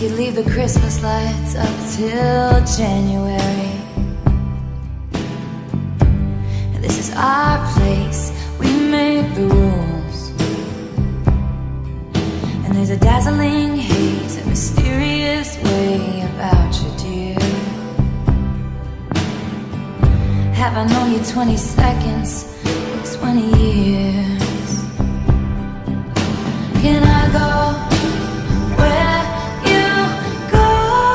could leave the Christmas lights up till January. This is our place, we make the rules. And there's a dazzling haze, a mysterious way about you, dear. Have I known you 20 seconds or 20 years? Can I go where you go?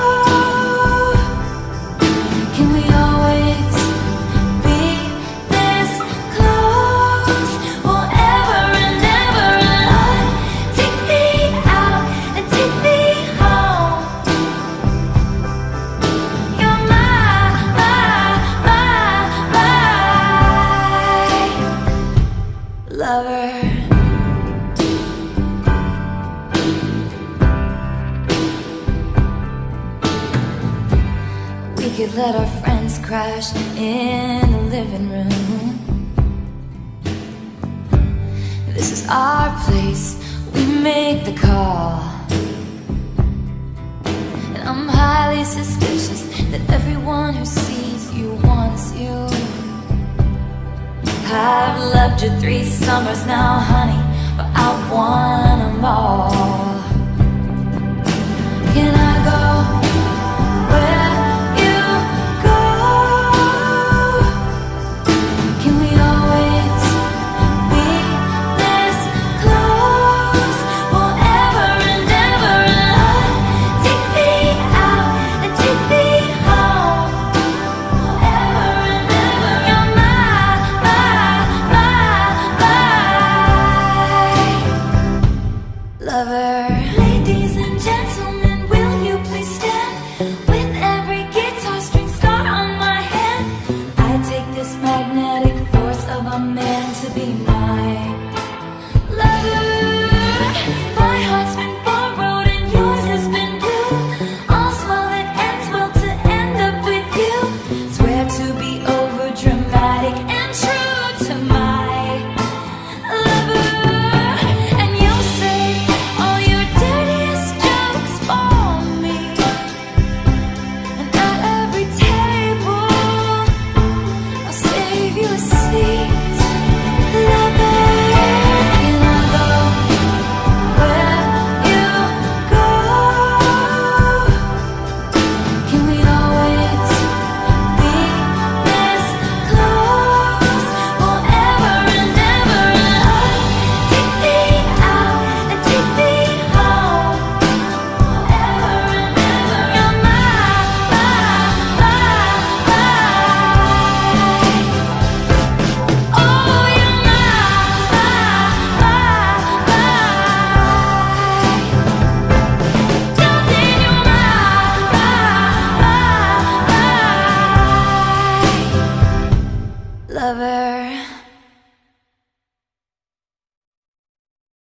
Can we always be this close forever and ever? And take me out and take me home. You're my lover. We could let our friends crash in the living room. This is our place, we make the call. And I'm highly suspicious that everyone who sees you wants you. I've loved you 3 summers now, honey, but I want them all.